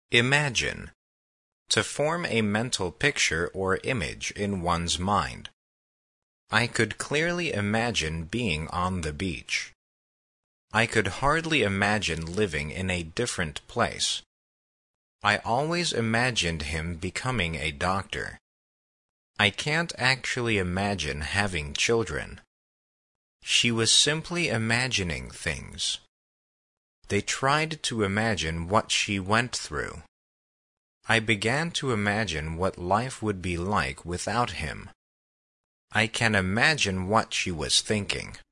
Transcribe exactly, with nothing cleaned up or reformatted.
Imagine. To form a mental picture or image in one's mind. I could clearly imagine being on the beach. I could hardly imagine living in a different place. I always imagined him becoming a doctor. I can't actually imagine having children. She was simply imagining things. They tried to imagine what she went through. I began to imagine what life would be like without him. I can imagine what she was thinking.